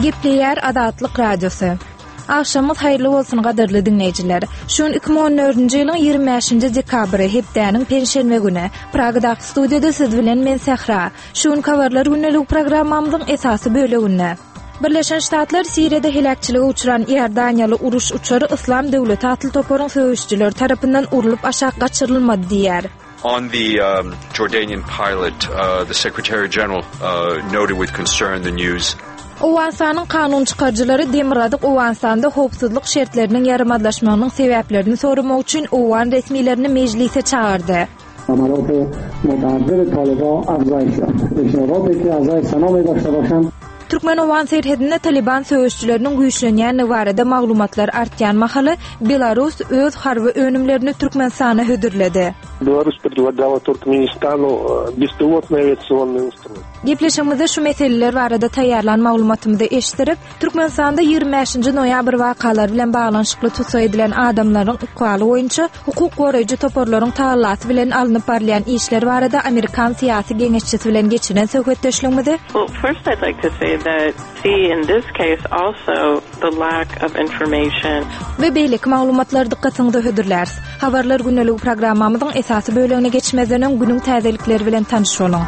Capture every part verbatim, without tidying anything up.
Gepleyer Adatlyk Radiosu. Akşamyz haýyrly bolsun gaderli dinleýijiler. Şun iki bin on dördünji ýylyň ýygrimi beşinji dekabry hepdeniň perşembe güni Pragadaky studiýada siz bilen men Sehra. Şun kawarlar günnelik programmamyzyň esasy böleginde. Birleşen Ştatlar Siriýada helakçylyga uçuran Ýerdaniýaly uruş uçary Islam döwleti atly toparyň söwüşçiler tarapyndan urulyp aşağı gaçyrylmady diýär. On the um, Jordanian pilot, uh, the Secretary General uh, noted with concern the news. Owensanyň kanun çykarjylary Demiradyk Owensanda howpsuzlyk şertleriniň ýaramadlaşmagynyň sebäplerini soramak üçin Owan resmilerini meclise çağırdy. عملات متعدد طالبان افزایش یافت. پیشنهاداتی که اعضای سنا داشته باشند Türkmenowan serhedinde Taliban söwüşçileriniň güýçlenýän barada maglumatlar artýan mahaly Belarus öz harby önümlerini Türkmenistana hödürledi. Беларусь предлагала Туркменистану беспилотный авиационный инструмент. Gepleşimizde şu meseleler barada taýýarlan maglumatymyzy eşdirip, Türkmenistanda ýygrimi beşinji noýabr wakalar bilen baglanşykly tutsa edilen adamlaryň ukwaly boýunça hukuk goraýjy toporlaryň taýlasy bilen alınıp barlayan işler barada Amerikan siýasy geňeşçisi bilen geçiren söhbetdeşligimizi. Well, first I'd like to say that see in this case also the lack of information. Ve beýlik maglumatlar dikkatiňizde hödürlärs. Habarlar günnelik programmamyzyň esasy bölegine geçmezden öň günüň täzelikleri bilen tanış bolun.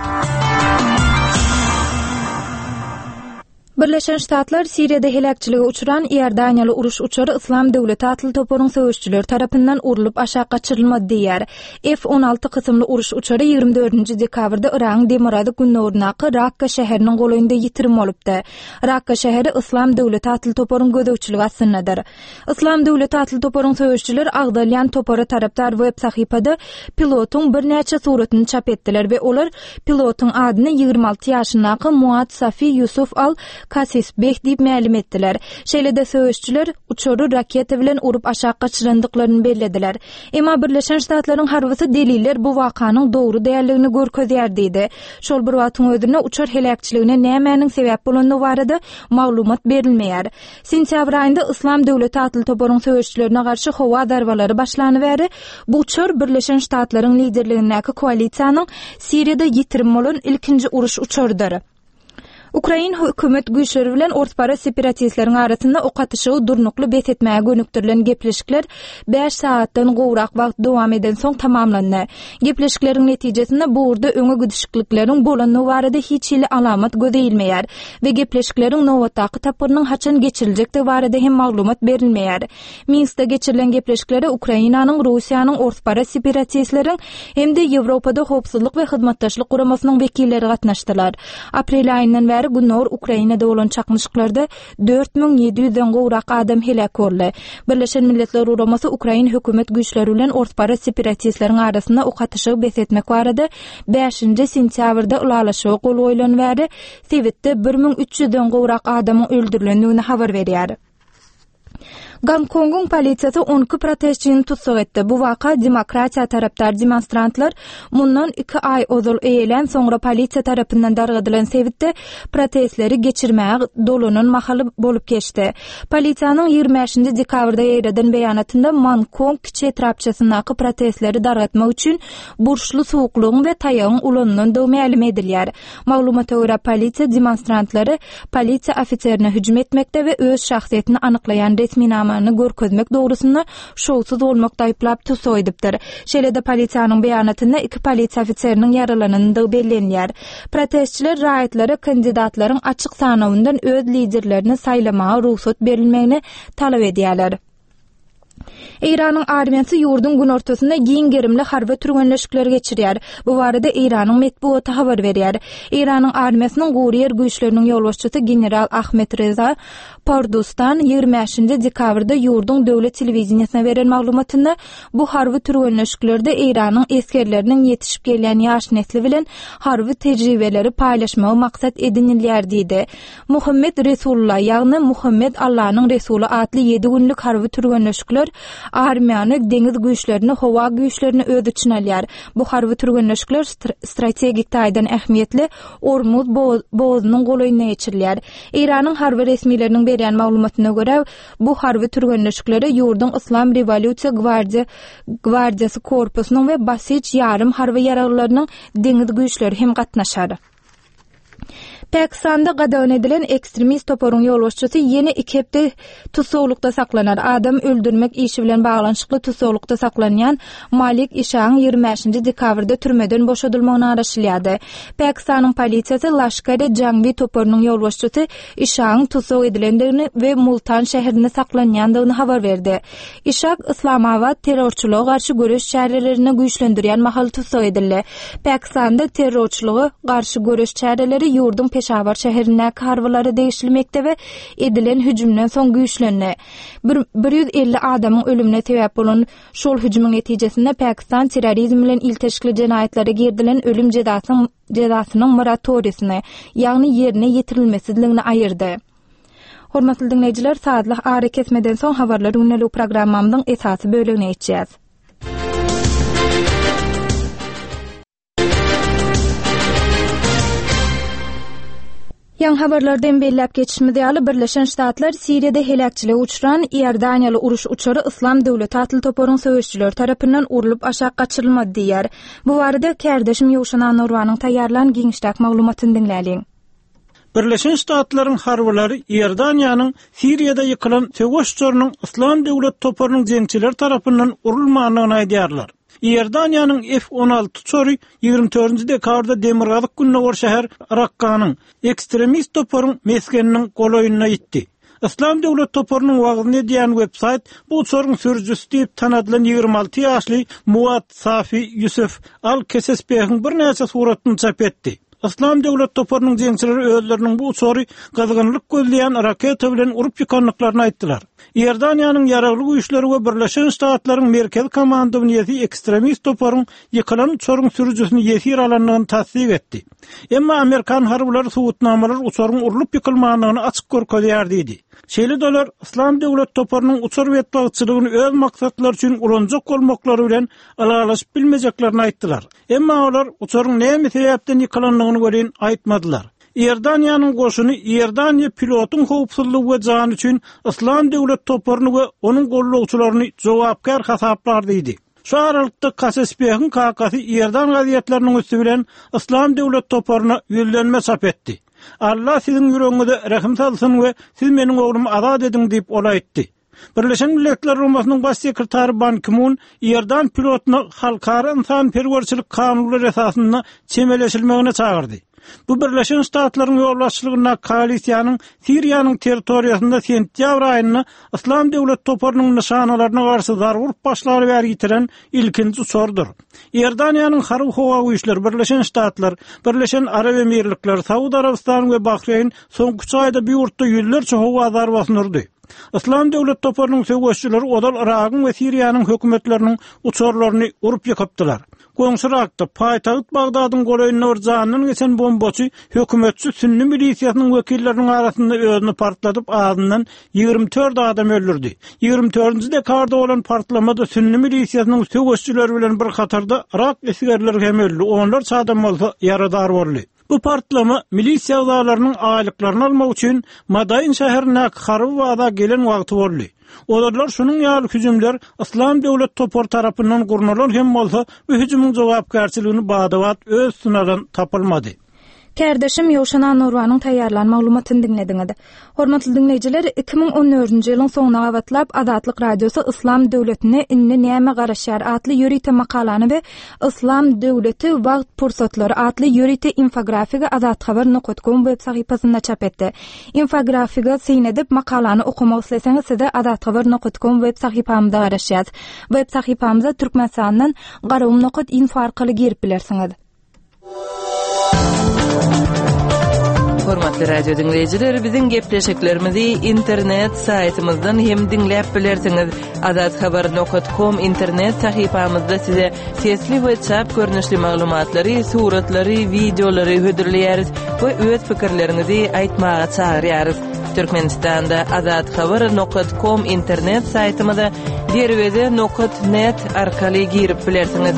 Birleşen Ştatlar Siriýada helakçylyga uçuran Ýerdaniýaly uruş uçary Islam döwleti atly toparyň söwüşçiler tarapyndan urulyp aşağı gaçyrylmady diýär. F on alty kysymly uruş uçary ýygrimi dördünji dekabrda Iranyň Demiradyk günnordunaky Rakka şäheriniň golaýynda ýitirim bolupdy. Rakka şäheri Islam döwleti atly toparyň gödökçiligi astynadyr. Islam döwleti atly toparyň söwüşçiler agdalýan topara tarapdar web sahypada pilotyň bir näçe suratyny çap etdiler we olar pilotyň adyny ýygrimi alty ýaşyndaky Muad Safi Yusuf al Kasis bek diýip mälim etdiler. Şeýlede söwüşçiler uçary raketa bilen urup aşağı gaçyrandyklaryny bellediler. Emma Birleşen Ştatlaryň harbysy deliller bu wakanyň dogry däýerligini görkezýär diýdi. Şol bir wagtyň özünde uçar helakçylygyna nämäniň sebäp bolanyny barada maglumat berilmeýär. Sentýabr aýynda Islam döwleti atly toparyň söwüşçilerine garşy howa darbalary başlanybery. Bu uçar Birleşen Ştatlaryň liderligindäki koalisiýanyň Siriýada ýitirim bolan ilkinji uruş uçarydyr. Ukraina hökümet güýçleri bilen ortpara separatistleriň arasynda ok atyşygy durnukly betetmäge gönükdirilen gepleşikler beş saatdan gowrak wagt dowam eden soň tamamlandy. Gepleşikleriň netijesinde bu urda öňe güdüşiklikleriň bolanyny barada hiç hili alamat gözeýilmeýär we gepleşikleriň nowatdaky tapurynyň haçan geçiriljekdi barada hem maglumat berilmeýär. Minskde geçirilen gepleşiklere Ukrainanyň, Russiýanyň ortpara separatistleriň hemde Ýewropada howpsuzlyk we hyzmatdaşlyk guramasynyň wekilleri gatnaşdylar. Aprel aýyndan Gunnor Ukrainada bolan çakmyşyklarda dört bin ýedi ýüzden gowrak adam helak boldy. Birleşen Milletler Guramasy Ukraina hökümet güýçleri bilen ortpara separatistleriň arasynda ok atyşygy besetmek barada beşinji sentýabrda ulalaşygy gol goýulanýary. Sebäpde bir bin üç ýüzden gowrak adamyň öldürilendigini habar berýär. Gongkongyň polisiýasy on iki protestçini tutsak etdi. Bu waka demokratiýa tarapdar demonstrantlar mundan iki ay ozal eýelen soňra polisiýa tarapyndan dargadylan sebäpde protestleri geçirmäge dolanan mahaly bolup geçdi. Polisiýanyň ýygrimi beşinji dekabrda ýerden beýanatynda Mankong kiçi etrapçasyndaky protestleri dargatmak üçin burçly sowuklugyň we taýagyň ulanynyň da mälim edilýär. Maglumata görä polisiýa demonstrantlary polisiýa ofitserine hüjüm etmekde we öz şahsiýetini anyklaýan resmi görkezmek dogrusunda şowsuz bolmakda aýplap tutsa edipdir. Şeýlede polisiýanyň beýanatynda iki polisiýa ofitseriniň yaralananyny bellenýär. Protestçiler raýatlary kandidatlaryň açyk sanawyndan öz liderlerini saýlamaga ruhsat berilmegini talap edýärler. Iranyň armiýasy ýurdun gün ortasynda giň gerimli harby türgenleşikler geçirýär. Bu barada Iranyň medeniýeti habar berýär. Iranyň armiýasynyň Guriýer güýçleriniň ýolbaşçysy general Ahmet Reza Pardustan ýygrimi beşinji dekabrda ýurdun döwlet telewizionyna beren maglumatynda bu harby türgenleşiklerde Iranyň eskerleriniň ýetişip gelýän ýaş nesli bilen harby tejribeleri paýlaşmagy maksat edinilýär diýdi. Muhammed Resulullah ýagny Muhammed Allah'nyň Resuli atly ýedi günlük harby türgenleşikler armiýany, deňiz güýçlerini, howa güýçlerini öz içine alýar. Bu harby türgenleşikler strategik taýdan ähmiýetli Ormuz boğazynyň golaýyna geçirilýär. Iranyň harby resmileriniň berýän maglumatyna görä, bu harby türgenleşikleri ýurdun Islam Revolýusiýa Gwardiýa Gwardiýasy korpusynyň we Basiç ýarym harby ýaraglarynyň deňiz güýçleri hem gatnaşar. Pakistanda gadawyn edilen ekstremist toporun ýolbaşçysy ýene iki hepde tutsawlykda saklanar. Adam öldürmek işi bilen baglanşykly tutsawlykda saklanýan Malik Ishaň ýygrimi beşinji dekabrda türmeden boşadylmagyny araşdyrýardy. Pakistanyň polisiýasy Lashkar-e Jangvi toporunyň ýolbaşçysy Ishaň tutsaw edilendigini we Multan şäherinde saklanýandygyny habar berdi. Ishak Islamabad terrorçylyga garşy göreş çärelerini güýçlendirýän mahal tutsaw edildi. Pakistanda terrorçylyga garşy göreş çäreleri ýurdun Peşawar şäherine karwalary değişilmekde we edilen hüjümden soň güýçlendi. bir yüz elli adamyň ölümine sebäp bolan şol hüjümyň netijesinde Pakistan terrorizm bilen ilteşikli jenaýatlere girdilen ölüm jezasynyň jezasynyň moratoriýasyny, ýagny ýerine ýetirilmesizligini aýyrdy. Hormatly dinleýijiler, saatlyk ary kesmeden soň habarlary ünlü programmamyň esasy bölügine geçýäs. Yan habarlardan belläp geçişmede ýaly Birleşen Ştatlar Siriýada helakçylyga uçuran Iordaniýaly uruş uçary Islam döwleti atly toporuň söwüşçüleri tarapyndan urulyp aşağı gaçyrylmady diýär. Bu barada kärdeşim Ýowşan Norwanyň taýýarlanan giňişdäk maglumatyny dinläliň. Birleşen Ştatlaryň harwlary Iordaniýanyň Siriýada ýykylan söwüş uçarynyň Islam döwleti toporunyň jeňçiler tarapyndan urulmagyny aýdýarlar. Iordaniýanyň F on alty uçary ýygrimi dördünji dekabrda Demirgazyk Günnäwar şäher Rakkanyň ekstremist toporuň meskeniniň goloýunyna ýitdi. Islam döwleti toporunyň wagtyny diýen websayt bu uçaryň sürüjüsi diýip tanadylan ýygrimi alty ýaşly Muad Safi Yusuf Al-Kesesbeýiň bir näçe suratyny çap etdi. Islam döwleti toporunyň jeňçileri özleriniň bu uçary gyzgynlyk gözleýän raketa bilen urup ýykanlyklaryny aýtdylar. Iordaniýanyň ýaragly güýçleri we Birleşen Ştatlaryň merkez komandowynyňy ekstremist toporuň ýykylan uçaryň sürüjüsini ýesir alanlygyny tasdik etdi. Emma Amerikan harwlary suwutnamalar uçaryň urulyp ýykylmagyny açyk görkezýärdi idi. Şeýle dolar Islam döwleti toporunyň uçar wetbagyçylygyny öz maksatlar üçin ulanjak bolmaklary bilen alagalaşyp bilmejeklerini aýtdylar. Emma olar uçaryň näme sebäpden ýykylanlygyny gören aýtmadylar. Iordaniýanyň goşuny Iordaniýa pilotyň howpsuzlygy we jany üçin Islam döwleti toporuny we onuň gollawçylaryny jogapkar hasaplardy idi. Şu aralykda Kasesbeýiň kakasy Iordan gaziýetleriniň üstü bilen Islam döwleti toporuny ýölenme çap etdi. Allah sizin ýüregiňizde rahim salsyn we siz meniň oglumy azad ediň diýip olaýtdy. Birleşen Milletler Rumasynyň baş sekretary Ban Ki-moon Iordan pilotyny halkara insan perwerçilik kanunlary esasyna çemeleşilmegine çağırdy. Bu Birleşen Ştatlaryň ýolbaşçylygyna koalisiýanyň Siriýanyň territoriýasynda sentýabr aýyna Islam döwleti toporunyň nişanalaryna garşy zarur başlary bäri ýitiren ilkinji uçardyr. Iordaniýanyň harby howa güýçleri Birleşen Ştatlar, Birleşen Arab Emirlikleri, Saudi Arabistan we Bahreyn soňky üç aýda bir ýurtda ýüllerçe howa zarbasyny urdy. Islam döwleti toporunyň söwüşçüleri odal Iragyň we Siriýanyň hökümetleriniň uçarlaryny urup ýykypdylar. Goňşyrakda paýtagyt Bagdadyň goloýunyna urjanyň geçen bombaçy hökümetçi Sünni milisiýasynyň wekilleriniň arasynda özüni partlatyp azyndan ýygrimi dört adam öldürdi. ýygrimi dördünji dekabrda bolan partlamada Sünni milisiýasynyň söwüşçüleri bilen bir katarda Irak esgerleri hem öldü. Onlar çadam bolsa yaradar boldy. Bu partlama milisiýa agzalarynyň aýlyklaryny almak üçin Madain şäherine harby wada gelen wagty boldy. Olarlar şunun ýaly hüjümler Islam döwleti topor tarapyndan gurnalan hem bolsa bu hüjümüň jogapkärçiligini badawat öz synadan tapylmady. Kärdeşim Ýowşan Norwanyň taýýarlanan maglumatyny dinlediňiz. Hormatly dinleýijiler, iki ming on dördünji ýylyň soňuna gabatlap Azatlyk radiosu Islam döwletine inni näme garaşýar atly ýörite makalany we Islam döwleti wagt pursatlary atly ýörite infografiga azat habar nokta com web sahypasynda çap etdi. Infografiga syn edip makalany okumak isleseňiz size azat habar nokta com web sahypamda garaşýar. Web sahypamyza türkmen sanynyň garawum nokta info arkaly girip bilersiňiz. Hormatly radio dinleyijiler, biziň gepleşiklerimizi internet saytymyzdan hem dinläp bilersiňiz. azat habar nokta com internet sahypamyzda size sesli we çap görnüşli maglumatlary, suratlary, videolary hödürleýäris we öz pikirlerinizi aýtmaga çagyrýarys. Türkmenistanda azat habar nokta com internet saytymyza derwede nokta net arkaly girip bilersiňiz.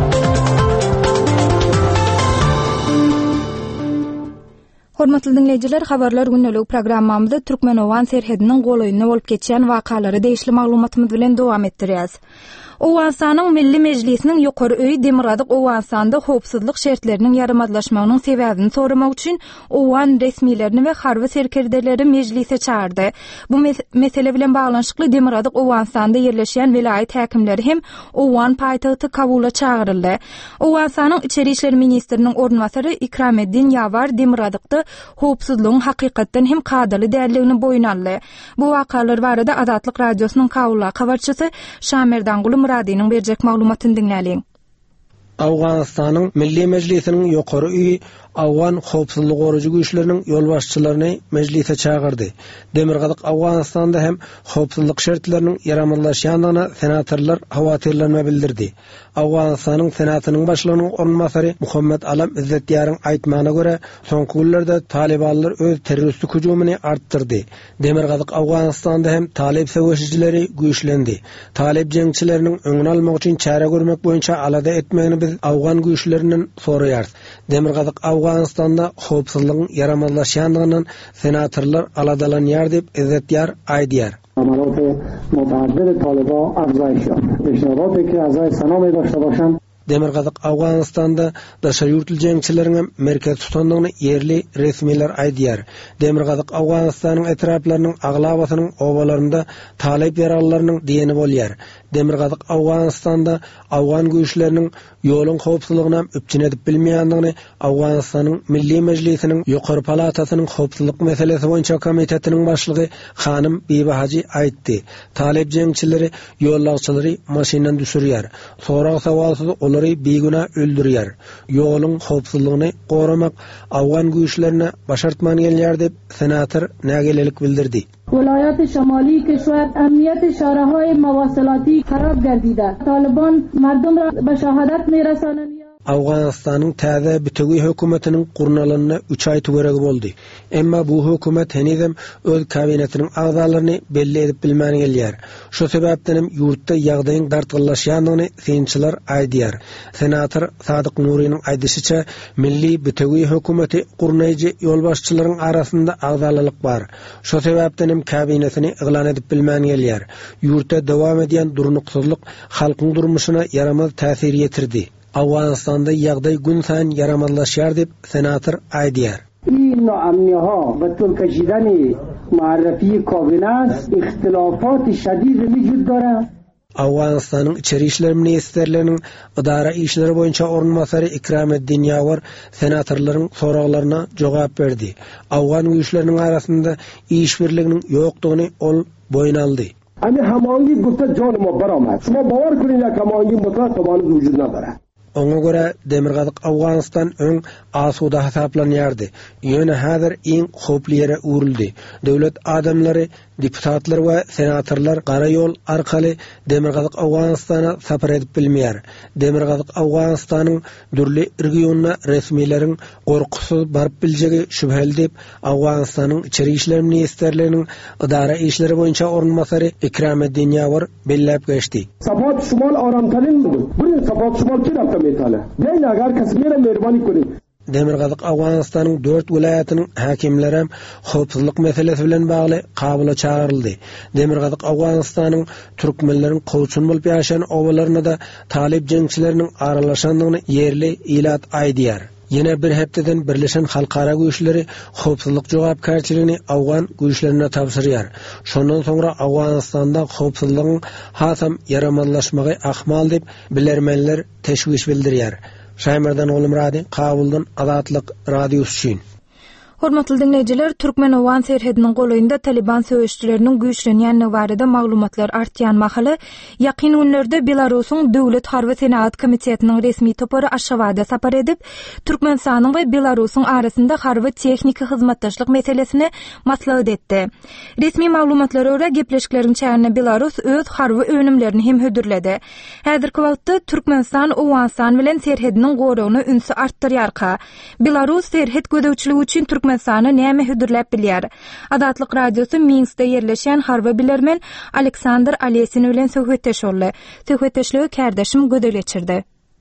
Hormatly dinleýijiler, habarlar günnelik programmamyzda Türkmenowan serhediniň goloýunyna bolup geçýän wakalary değişli maglumatymyz bilen dowam etdirýäs. Owansanyň Milli Mejlisiniň ýokary öýi Demirgazyk Owansanda howpsuzlyk şertleriniň ýaramazlaşmagynyň sebäbini soramak üçin Owan resmilerini we harby serkerdeleri mejlise çağırdy. Bu mesele bilen baglanşykly Demirgazyk Owansanda ýerleşýän vilayet häkimleri hem Owan paýtagty Kabula çağıryldy. Owansanyň içeri işler ministriniň ornwasary Ikrameddin Ýawar Demirgazykda howpsuzlygyň hakykatdan hem kadaly dälligini boýun Bu wakalar barada Azatlyk radiosynyň Kabula habarçysy Şamerdan Guly Muradynyň berjek maglumatyny dinläliň. Awganistanyň Milli Mejlisiniň ýokary öýi Awgan howpsuzlyk goruju güýçleriniň ýolbaşçylaryny mejlise çağırdy. Demirgazyk Awganistanda hem howpsuzlyk şertleriniň ýaramazlaşýandygyna senatorlar hawatirlenme bildirdi. Awganistanyň senatynyň başlygynyň ornwasary Muhammed Alam İzzetdiýaryň aýtmagyna görä, soňky günlerde Talibanlar öz terroristlik hüjumyny artdyrdy. Demirgazyk Awganistanda hem talib söwüşçileri güýçlendi. Talib jeňçileriniň öňüni almak üçin çäre görmek boýunça alada etmegini biz Awgan güýçlerinden soraýar. Demirgazyk Awganistanda howpsuzlygyň ýaramazlaşýandygynyň senatorlar aladalanýar diýip Izzetdiýar aýdýar. عملات متعدد طالبان افزایش یافت. پیشنهاداتی که اعضای سنا می داشته باشند Demirgazyk Awganistanda daşa ýurtly jeňçileriň merkez tutandygyny yerli resmiler aýdýar. Demirgazyk Awganistanyň etraplarynyň aglabasynyň owalarynda talip ýaralarynyň diýeni bolýar. Demirgazyk Awganistanda Awgan güýçleriniň ýoluň howpsuzlygyna üpçün edip bilmeýändigini Awganistanyň Milli Mejlisiniň ýokary palatasynyň howpsuzlyk meselesi boýunça komitetiniň başlygy Hanym Bibi Haji aýtdy. Talip jeňçileri ýollagçylary maşynadan düşürýär. Sorak sawalsyz olary beguna öldürýär. Ýoluň howpsuzlygyny goramak Awgan güýçlerine başartman gelýär diýip senator nägelelik bildirdi. ولایات شمالی کشور امنیت شهرهای مواصلاتی خراب گردیده. طالبان مردم را به شهادت میرسانند. Awganistanyň täze bütegi hökümetiniň gurnalyny üç aý töweregi boldy. Emma bu hökümet henizem öz kabinetiniň agzalaryny belli edip bilmäni gelýär. Şo sebäpden hem ýurtda ýagdaýyň dartgyllaşýandygyny seňçiler aýdýar. Senator Sadyk Nuriýanyň aýdysynça, milli bütegi hökümeti gurnaýjy ýolbaşçylaryň arasynda agzalalyk bar. Şo sebäpden hem kabinetini iglan edip bilmäni gelýär. Ýurtda dowam edýän durnuksuzlyk halkyň durmuşyna yaramaz täsir ýetirdi. Awganistanda ýagdaý gün saýyn ýaramazlaşýar diýip senator aýdýar. این ناامنی ها و طول کشیدن معرفی کابینه است اختلافات شدید وجود دارد. Awganistanyň içeri işler ministrleriniň idara işleri boýunça ornwasary Ikrameddin Ýawar senatorlaryň soraklaryna jogap berdi. Awgan güýçleriniň arasynda iş birliginiň ýokdugyny ol boýun aldy. Hani hamahangi gufta jon ma baramad. Şuma bawar kurin ya hamahangi mutlaq tabanı wujud nadara. Oňa görä Demirgazyk Awganistan öň asuda hasaplanýardy. Ýöne häzir iň howply ýere urildi. Döwlet adamlary, deputatlar we senatorlar gara ýol arkaly Demirgazyk Awganistana sapar edip bilmeýär. Demirgazyk Awganistanyň dürli regionuna resmiýetiň gorkusy baryp biljegi şübheli diýip Awganistanyň içeri işler ministrleriniň idara işleri boýunça ornwasary Ikrameddin Ýawar belläp geçdi. Sapat şumal aramtarin budur. Bunin sapat şumal kirapta metale. Beýle agar kasmere merbani kurin. Demirgazyk Awganistanyň dört vilayatynyň häkimleri hem howpsuzlyk meselesi bilen bagly Kabula çağıryldy. Demirgazyk Awganistanyň türkmenleriň gowçun bolup ýaşaýan owalaryna da talip jeňçileriniň aralaşandygyny yerli ilat aýdýar. Yine bir hepdeden Birleşen Halkara güýçleri howpsuzlyk jogapkärçiligini Awgan güýçlerine tapşyrýar. Şondan soňra Awganistanda howpsuzlygyň hasam ýaramazlaşmagy ahmal diýip bilermenler teşwis bildirýär. Şaýmerdan Oly Murady, Kabuldan Azatlyk radiosu üçin. Hormatly dinleýijiler, Türkmen-Owan serhediniň golaýynda Taliban söwüşçileriniň güýçlenýänligi barada maglumatlar artýan mahaly ýakyn günlerde Belarusyň Döwlet Harby Senat Komitetiniň resmi topary Aşgabatda sapar edip, Türkmenistanyň we Belarusyň arasynda harby tehnika hyzmatdaşlyk meselesini maslahat etdi. Resmi maglumatlara görä gepleşikleriň çägine Belarus öz harby önümlerini hem hödürledi. Häzirki wagtda Türkmenistan Owanstan bilen serhediniň goragyny ünsü artdyrýarka. Belarus serhed gödäwçiligi üçin Türkmenistany näme hödürläp bilýär? Azatlyk radiosu Minskde ýerleşen harby bilermen Aleksandr Alesin bilen söhbetdeş boldy. Söhbetdeşligi kärdeşim gödel geçirdi.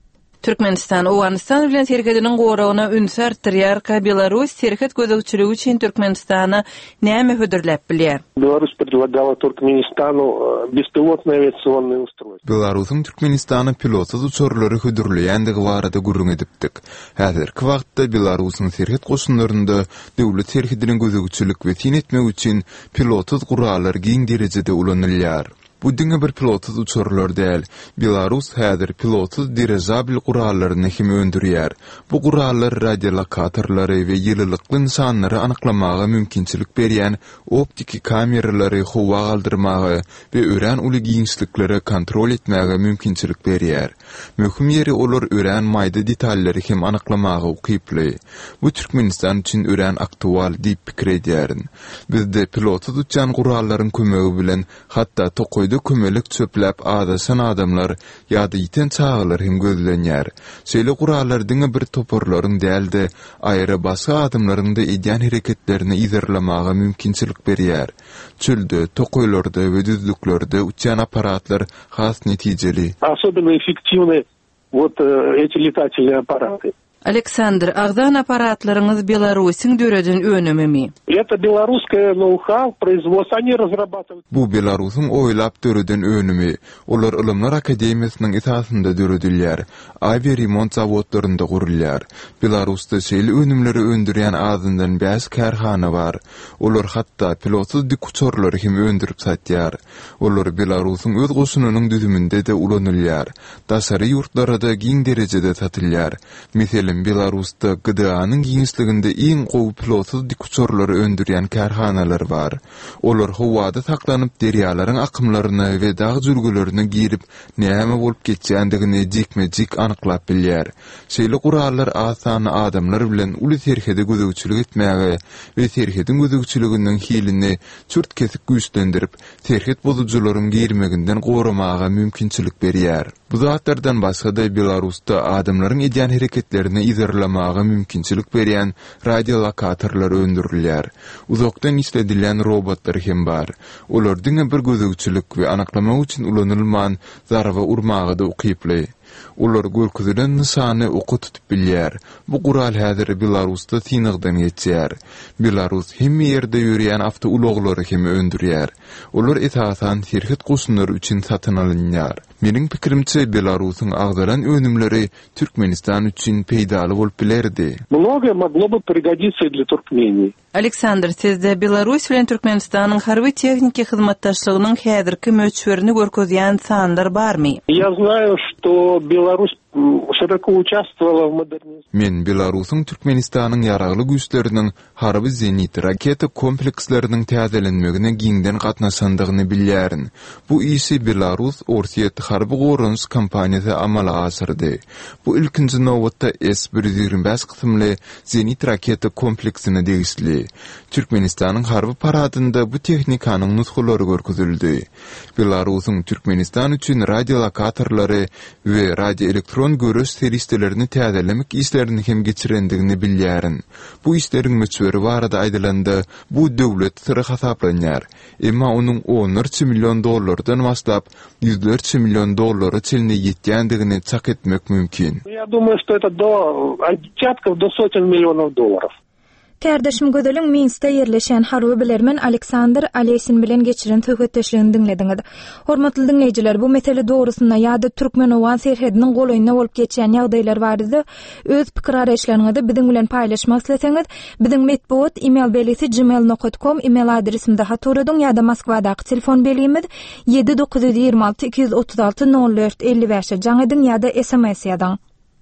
Türkmenistan Owganistan bilen serkedinin goragyna ünsü artdyrýar. Belarus serket gözegçiligi üçin Türkmenistana näme hödürläp bilýär? Беларусь предлагала Туркменистану беспилотные авиационные устройства. Belarusyň Türkmenistana pilotsuz uçurlary hödürleýändigi barada gurrun edipdik. Häzirki wagtda Belarusyň serket goşunlarynda döwlet serkediniň gözegçilik we tin etmek üçin pilotsuz gurallar giň derejede ulanylýar. Bu diňe bir pilotsuz uçurlar däl. Belarus häzir pilotsuz dirijabil gurallaryny hem öndürýär. Bu gurallar radiolokatorlary we ýylylykly insanlary anyklamaga mümkinçilik berýän optik kameralary howa galdyrmagy we ören uly giňişlikleri kontrol etmäge mümkinçilik berýär. Möhüm ýeri olar ören maýda detallary hem anyklamagy ukyply. Bu Türkmenistan üçin ören aktual diýip pikir edýärin. Bizde pilotsuz uçan gurallaryň kömegi bilen hatda tokoyda kömelik çöplep adasan adamlar ýa-da ýiten çağlar hem gözlenýär. Şeýle gurallardyň bir toporlaryň däldi aýra başga adamlaryň da edýän hereketlerini izerlemaga mümkinçilik berýär. Çölde, tokoylarda we düzlüklerde uçan aparatlar has netijeli. Особенно эффективны вот эти летательные аппараты. Александр, агдан аппаратlaryňyz Belarusyň döredin önümimi? Это белорусское ноу-хау, производство, они разрабатывают. Bu Belarusyň oýlap döredin önümi. Olar Ilymlar Akademiýasynyň esasynda döredilýär. Aýbe remont zawodlarynda gurulýar. Belarusda şeýle önümleri öndürýän azyndan beş kärhana bar. Olar hatda pilotsuz dik uçurlary hem öndürip satýar. Olar Belarusyň öz goşunynyň düzüminde de ulanylýar. Daşary ýurtlarda giň derejede satylýar. Meselem Belarusda G D A-nyň giňişliginde iň gowy pilotsuz dik uçurlary öndürýän kärhanalar bar. Olar howada saklanyp derýalaryň akymlaryny we dağ jürgülerini girip näme bolup geçýändigini jekme-jek anyklap bilýär. Şeýle gurallar asan adamlar bilen uly serhede gözegçilik etmäge we serhedin gözegçiliginiň hilini çürt kesip güýçlendirip serhet bozucularyň girmeginden goramaga mümkinçilik berýär. Bu zatlardan başga da Belarusda adamlaryň edýän hereketlerini izerlemaga mümkinçilik berýän radiolokatorlar öndürilýär. Uzakdan işledilen robotlar hem bar. Olardyň bir gözegçilik we anaklamak üçin ulanylman zarwa urmagy da ukyply. Olar görküzilen nysany oku tutup bilýär. Bu gural häzir Belarusda tinigden geçýär. Belarus hemme ýerde ýürýän awtouloglary hem öndürýär. Olar esasan serhet goşunlary üçin satyn alynýar. Meniň pikirimçe Belarusyň agdaran önümleri Türkmenistan üçin peýdaly bolup bilerdi. Многое могло бы пригодиться для Туркмении. Александр, sizde Belarus bilen Türkmenistanyň harby техники hyzmatdaşlygynyň häzirki möçberini görkezýän sanlar barmy? Я знаю, что Беларусь şeýle участвовала в модернизации. Men Belarusyň Türkmenistanyň ýaragly güýçleriniň harby zenit raketa kompleksleriniň täzelenmegine giňden gatnaşandygyny bilýärin. Bu işi Belarus Orsiýet harby gorunç kompaniýasy amala asyrdy. Bu ilkinji nowatda S bir yüz ýigirme beş kysymly zenit raketa kompleksine degisli. Türkmenistanyň harby paradynda bu tehnikanyň nusxalary görkezildi. Belarusyň Türkmenistan üçin radiolokatorlary we radioelektron görüş seristelerini täzelemek işlerini hem geçirendigini bilýärin. Bu işleriň möçberi barada aýdylanda bu döwlet syry hasaplanýar. Emma onuň on üç million dollardan başlap yüz üç million dollary çelne ýetýändigini çak etmek mümkin. Я думаю, что это до от десятков до сотен миллионов долларов. Kardeşim Gödeliň Minskde ýerleşen harby bilermen Aleksandr Alesin bilen geçiren töhwetdeşligini dinlediňiz. Hormatly dinleýijiler, bu mesele dogrusynda ýa-da Türkmenowan serhediniň golaýyna bolup geçýän ýagdaýlar bardy. Öz pikir araýşlaryňyzy biziň bilen paýlaşmak isleseňiz, biziň medpuat email belisi gmail nokta com email adresimde haturadyň ýa-da Moskwadaky telefon belimiz yedi dokuz yüz ýigirme alty iki yüz otuz alty nol dört elli beş jaňydyň ýa-da S M S ýazyň.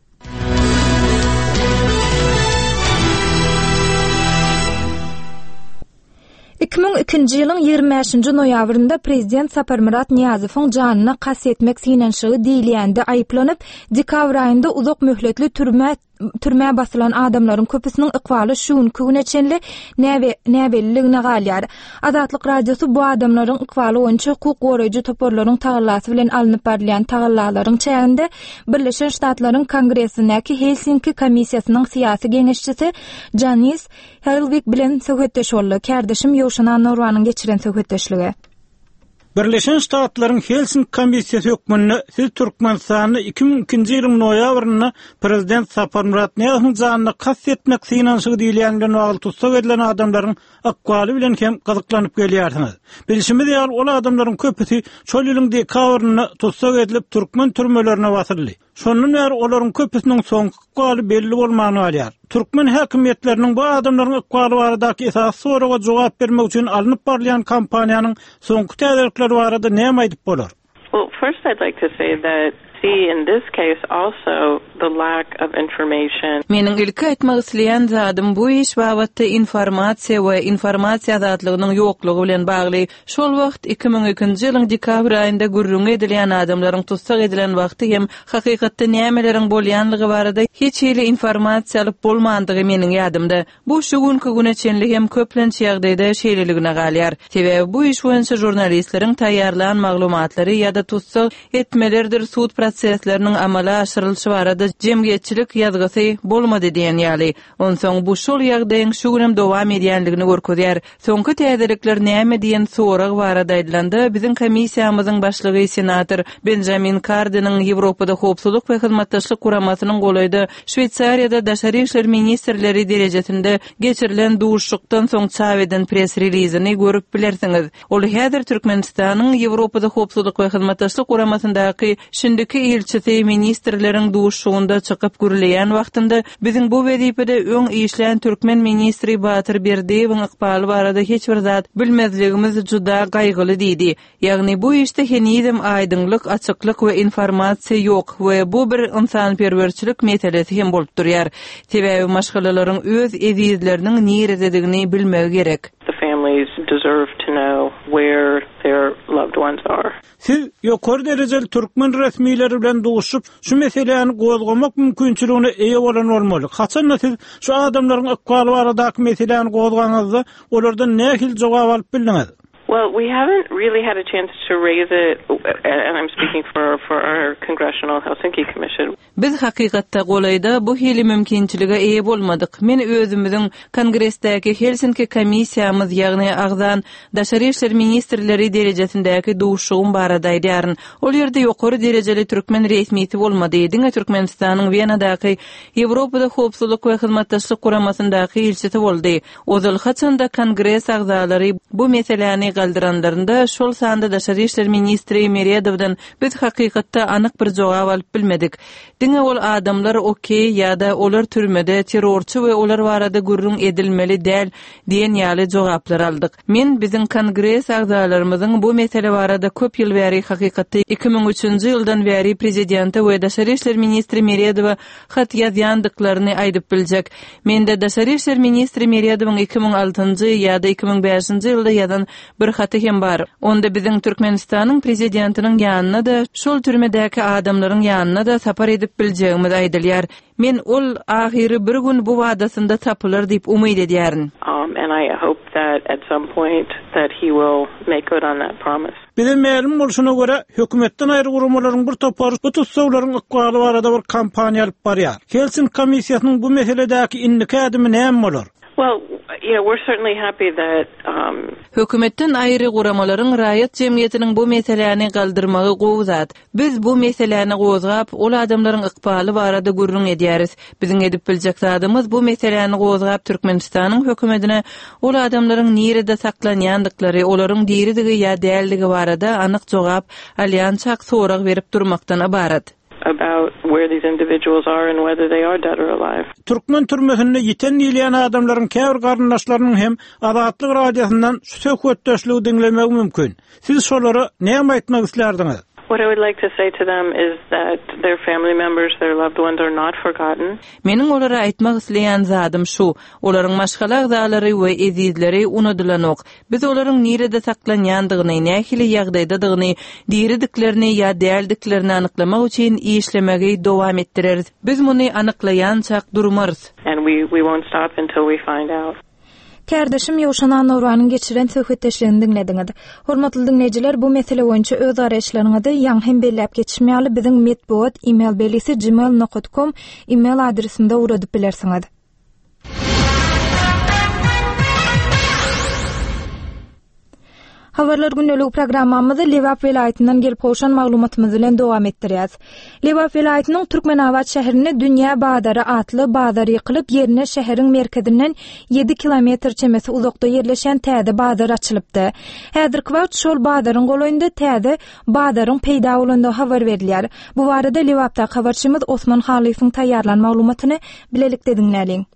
iki ming ikinji ýylyň ýigirme beşinji noýabrynda prezident Saparmurat Niýazowyň janyna qasd etmek sinenşigi diýilýände aýplanyp, dekabr aýynda uzak möhletli türme türme basylan adamlaryň köpüsiniň ykwaly şuň küneçenli näwe näwelligine galýar. Azatlyk radiosu bu adamlaryň ykwaly boýunça hukuk goraýjy toporlaryň tagallasy bilen alınıp berilýän tagallalaryň çäginde Birleşen Ştatlaryň Kongresindäki Helsinki komissiýasynyň syýasy geňeşçisi Janis Helvig bilen söhbetdeş boldy. Kardeşim Ýowşana Norwanyň geçiren söhbetdeşligi. Birleşen Ştatlaryň Helsinki Komissiýasy hökmünde siz Türkmenistany iki bin ikinji ýylyň noýabrynda prezident Sapar Muratniýazowyň janyna kasty etmek synanşygy diýilýän wagt tutsak edilen adamlaryň akwaly bilen hem gyzyklanıp gelýärsiňiz. Bilişimiz ýaly ol adamlaryň köpüsi şol ýylyň dekabrynda tutsak edilip türkmen türmelerine batyryldy. Şondan bäri olaryň köpüsiniň soňky akwaly belli bolmagyny alýar. Türkmen häkimetleriniň bu adamlaryň akwaly baradaky esas soraga jogap bermek üçin alınıp barlayan kampaniýanyň soňky täzelikleri barada näme aýdyp bolar? Well, first I'd like to say that see in this case also the lack of information. Mening ilki aýtmak isleýän zadym bu iş babatda informasiýa we informasiýa azatlygynyň ýoklugy bilen bagly. Şol wagt iki bin ikinji ýylyň dekabr aýynda gürrüň edilen adamlaryň tutsak edilen wagty hem hakykatda nämeleriň bolýanlygy barada hiç hili informasiýa alyp bolmandygy meniň ýadymda. Bu şu günkü güne çenli hem köplençi ýagdaýda şeýleligine galýar. Sebäbi bu iş boýunça jurnalistleriň taýýarlanan maglumatlary ýa-da tutsak etmelerdir suud prosesleriniň amala aşyrylşy barada jemgyýetçilik ýazgysy bolmady diýen ýaly. Onsoň bu şol ýagdaýyň şu günem dowam edýänligini görkezýär. Soňky täzelikler näme diýen sorag barada aýdylanda biziň komissiýamyzyň başlygy senator Benjamin Cardin'in Ýewropada howpsuzlyk we hyzmatdaşlyk kuramasynyň golayda Şweýçariýada daşary işler ministrleri derejesinde geçirilen duşlukdan soň çap eden press releaseini görüp bilersiňiz. Ol häzir Türkmenistanyň Ýewropada howpsuzlyk we hyzmatdaşlyk kuramasyndaky şindiki ilçisi ministrleriň duşugunda çykyp gürleýän wagtynda biziň bu wezipede öň işleýän türkmen ministri Batyr Berdiýewiň ykbaly barada hiç bir zat bilmezligimiz juda gaýgyly diýdi. Ýagny bu işde henizem aýdynlyk, açyklyk we informasiýa ýok we bu bir insanperwerçilik meselesi hem bolup durýar. Sebäbi maşgalalaryň öz ezizleriniň nirededigini bilmegi gerek. The families deserve to know where their loved ones are. Siz ýokary derejeli türkmen resmiýetleri bilen duşup şu meseleni gozgamak mümkinçiligine eýe bolan bolmaly. Haçan siz şu adamlaryň akwaly baradaky meseleni gozgaňyzda olardan nähil jogap alyp bildiňiz? Well, we haven't really had a chance to raise it, and I'm speaking for for our Congressional Helsinki Commission. Biz hakykatda golayda bu hili mümkinçilige eýe bolmadyk. Men özümiziň Kongresdäki Helsinki komissiýamyz ýagny agzan daşary işler ministrleri derejesindäki duşugum barada aýdýaryn. Ol ýerde ýokary derejeli türkmen resmiýeti bolmady. Diňe Türkmenistanyň Wienadaky Ýewropada howpsuzlyk we hyzmatdaşlyk kuramasyndaky ilçisi boldy. Ozal haçanda Kongres agzalary bu meseleni galdyranlarynda şol sanda daşary işler ministri Meredowdan biz hakykatda anyk bir jogap alyp bilmedik. Diňe ol adamlar okey ýa-da olar türmede terrorçy we olar barada gürrüň edilmeli däl diýen ýaly jogaplar aldyk. Men biziň kongres agzalarymyzyň bu mesele barada köp ýyl bäri hakykatda iki bin üçinji ýyldan bäri prezidenti we daşary işler ministri Meredowa hat ýazýandyklaryny aýdyp biljek. Mende daşary işler ministri Meredowyň iki bin altynjy ýa-da iki bin beşinji ýylda ýazan bir haty hem bar. Onda biziň Türkmenistanyň prezidentiniň ýanyna da şol türmedäki adamlaryň ýanyna da sapar edip biljegimiz aýdylýar. Men ol ahiri bir gün bu wadasynda tapylar diýip umyt edýärin. Um, and I hope that at some point that he will make good on that promise. Bize ma'lum bolşuna göre hökümetden aýry gurumalaryň bir topary bu tutsaglaryň akwaly barada bir kampaniýa alyp barýar. Helsinki komissiýasynyň bu meseledäki indiki adymy näme bolar? Well, yeah, we're certainly happy that um hökümetden aýry guramalaryň raýat jemgyýetiniň bu meseleni galdyrmagy gowzat. Biz bu meseleni gozgap, ol adamlaryň ykbaly barada gürrüň edýäris. Biziň edip biljek zadymyz bu meseleni gozgap Türkmenistanyň hökümetine ol adamlaryň nirede saklanýandyklary, olaryň diýridigi ýa däldigi barada anyk jogap, alýançak sorag berip durmakdan ibarat. About where these individuals are and whether they are dead or alive. Türkmen türmesinde yiten ýylýan adamlaryň käbir garyndaşlarynyň hem azatlyk radiosyndan şu söhbetdeşligi dinlemek mümkin. Siz şolary näme aýtmak islerdiňiz? What I would like to say to them is that their family members, their loved ones are not forgotten. Meniň olara aýtmak isleýän zadym şu, olaryň maşgala agzalary we ezizleri unudylanok. Biz olaryň nirede saklanýandygyny, nähili ýagdaýdadygyny, diýridiklerini ýa däldiklerini anyklamak üçin işlemegi dowam etdireriz. Biz muny anyklaýançak durmarys. And we we won't stop until we find out. Kardeşim Ýowşan Nurwanyň geçiren söhbetdeşligini dinlediňiz. Hormatly dinleýijiler, bu mesele boýunça öz araýaşlaryňyzy ýaňy hem belläp geçişmýäli biziň medbot email belisi gmail nokta com email adresinde uradyp bilersiňiz. Habarlar günlük programmamyzy Lewap welaýatynyň gelip hoşan maglumatymyz bilen dowam etdirýäs. Lewap welaýatynyň Türkmenawat şäherine Dünýä Badary atly badar ýykylyp ýerine şäheriň merkezinden ýedi kilometr çemesi uzakda ýerleşen täze badar açylypdy. Häzirki wagt şol badaryň golaýynda täze badaryň peýda bolandygy habar berilýär. Bu barada Lewapda habarçymyz Osman Halysyň taýýarlan maglumatyny bilelikde dinläliň.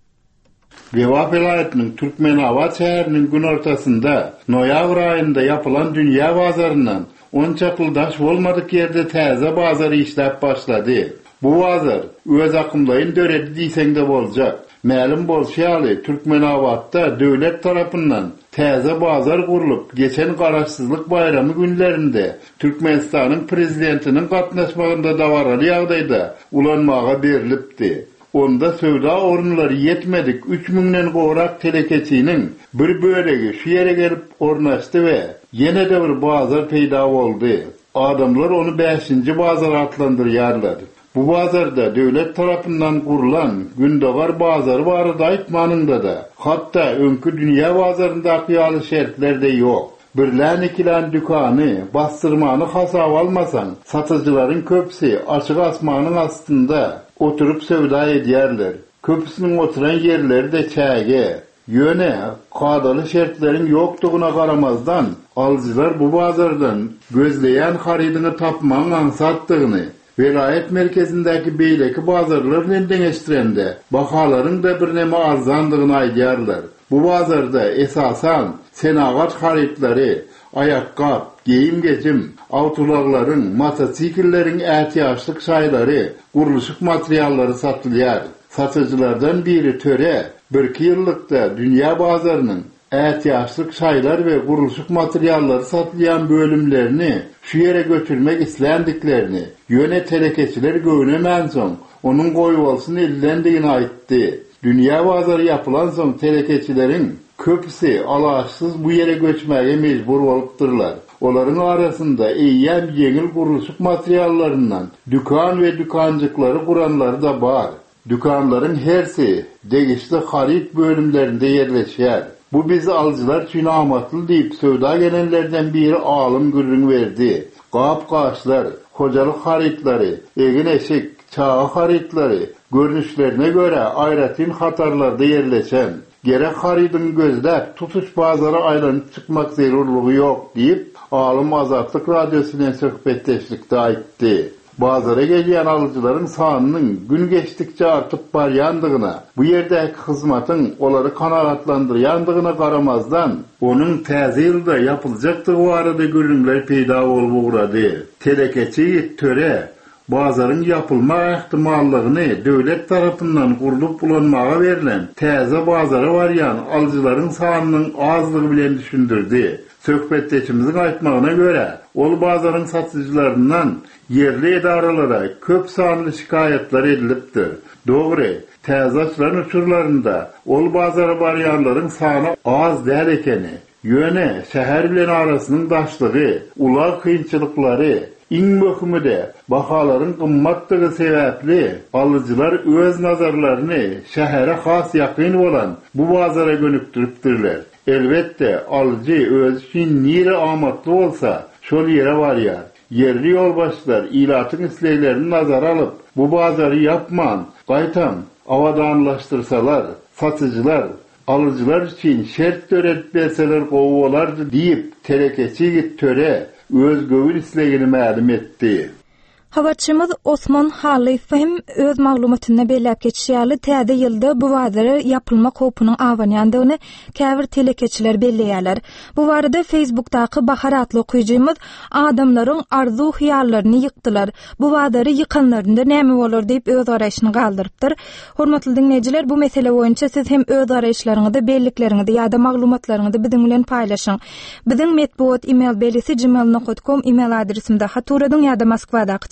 Lewap welaýatynyň Türkmenawat şäheriniň gün ortasynda noýabr aýynda yapylan dünýä bazaryndan on çakly daş bolmadyk ýerde täze bazar işläp başlady. Bu bazar öz akymlaryny döredi diýseňde boljak. Ma'lum bolýaly, Türkmenawatda döwlet tarapyndan täze bazar gurulyp, geçen garaşsyzlyk bayramy günlerinde Türkmenistanyň prezidentiniň gatnaşmagynda dawarly ýagdaýda ulanmaga berilipdi. Onda söwda orunlary yetmedik üç müňden gowrak telekeçiniň bir bölegi şu ýere gelip ornaşdy we ýene de bir bazar peýda boldy. Adamlar onu beşinji bazar atlandyrýarlar. Bu bazarda döwlet tarapyndan gurulan gündogar bazary barada aýtmanyňda da, hatda öňkü dünýä bazaryndaky ýaly şertler-de ýok. Birlän ikilän dükany, bastyrmany hasap almasaň, satyjylaryň köpsi açyk asmanyň astynda oturup söwda edýärler. Köpüsiniň oturan ýerleri de çäge. Ýöne kadaly şertleriň ýokdugyna garamazdan alyjylar bu bazardan gözleýän haridyny tapmaň ansatdygyny, vilayet merkezindäki beýleki bazarlar bilen deňeşdirende bahalaryň da bir näme arzandygyny aýdýarlar. Bu bazarda esasan senagat haritleri, ayakkap, giyim-geçim, awtolarlaryň, motosikleriň ähtiýaçlyk şaýlary, guruluşyk materiallary satylýar. Satyjylardan biri töre, bir ýyllykda dünýä bazarynyň ähtiýaçlyk şaýlar we guruluşyk materiallary satylýan bölümlerini şu ýere götürmek islendiklerini, ýöne telekeçiler göwnemän soň onuň goýup bolsun ellendigini aýtdy. Dünýä bazary yapylan soň telekeçileriň köpüsi alaşsyz bu ýere göçmäge mejbur bolupdyrlar. Olaryň arasynda eýýän ýeňil guruluşyk materiallaryndan dükan we dükanjyklary guranlary da bar. Dükanlaryň hersi degişli harit bölümlerinde ýerleşýär. Bu bizi alyjylar üçin amatly diýip söwda gelenlerden biri alym gürrüň berdi. Gap-gaçlar, hojalyk haritlary, egin eşik, çağa haritlary görnüşlerine göre aýratyn hatarlarda ýerleşen, gerek haridyň gözläp tutuş bazara aýlanyp çykmak zerurlugy ýok diýip alym Azatlyk radiosu bilen söhbetdeşlikde aýtdy. Bazara gelýän alyjylaryň sanynyň gün geçdikçe artyp barýandygyna, bu ýerdäki hyzmatyň olary kanagatlandyrýandygyna garamazdan, onuň täze ýylda ýapyljakdygy barada görüňler peýda bolup ugrady. Telekeçi töre bazaryň ýapylma ähtimallygyny döwlet tarapyndan gurulyp ulanmaga berilen täze bazara barýan alyjylaryň sanynyň azlygy bilen düşündirdi. Söhbetdeşimizin aýtmagyna göre, ol bazaryň satyjylaryndan yerli edaralara köp sanly şikayetler edilipdir. Dogry, täze açylan uçurlarynda ol bazara barýanlaryň sany az däl ekeni, ýöne şäher bilen arasynyň daşlygy, ular kynçylyklary, iň möhimi de bahalaryň gymmatdygy sebäpli alyjylar öz nazarlaryny şähere has ýakyn bolan bu bazara gönükdiripdirler. Elbette alyjy öz üçin nire amatly bolsa, şol ýere barýar. Yerli ýolbaşçylar ilatyň isleglerini nazara alyp, bu bazary yapman, gaýtam, awadanlaşdyrsalar, satyjylar, alyjylar üçin şert töredip berseler gowy bolardy diýip telekeçi töre öz göwül islegini ma'lum etdi. Habarçymyz Osman Haly hem öz maglumatyny belläp geçýärli täze ýylda bu bazary yapylma hopynyň awanýandygyny käbir telekeçiler belleýärler. Bu barada Facebookdaky Bahar atly okuyjymyz adamlaryň arzu hyýallaryny ýykdylar. Bu bazary ýykanlarynda näme bolar diýip öz araýşyny galdyrypdyr. Hormatly dinleýijiler, bu mesele boýunça siz hem öz araýşlaryňyzda, bellikleriňizde ýa-da maglumatlaryňyzda biziň bilen paýlaşyň. Biziň metbuat email belisi gmail nokta com email adresimde haturadyň ýa-da Moskwadaky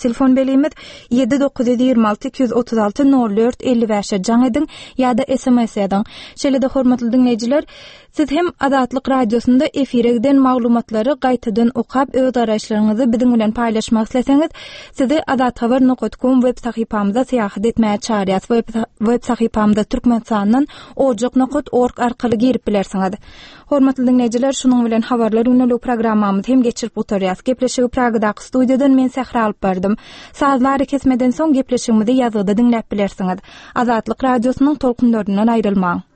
telefon belimiz yedi dokuz yedi altı iki üç altı nol dört elli beş jaň edin ýa-da S M S edin. Şeýle-de hormatly dinleýijiler, siz hem Azatlyk radiosunda efire giden maglumatlary gaýtadan okap öz araşlaryňyzy biziň bilen paýlaşmak isleseňiz, sizi azat habar nokta com web sahypamyza seýahat etmäge çağırýas. Web sahypamda türkmen sanynyň ojak nokta org arkaly girip bilersiňiz. Hormatly dinleýijiler, şunuň bilen habarlar ünlü programmamyzy hem geçirip oturýas. Gepleşigi Pragadaky studiýadan men Sähra alyp berdim. Sazlary kesmeden soň gepleşigimizi ýazyda dinläp bilersiňiz. Azatlyk radiosynyň tolkunlaryndan aýrylmaň.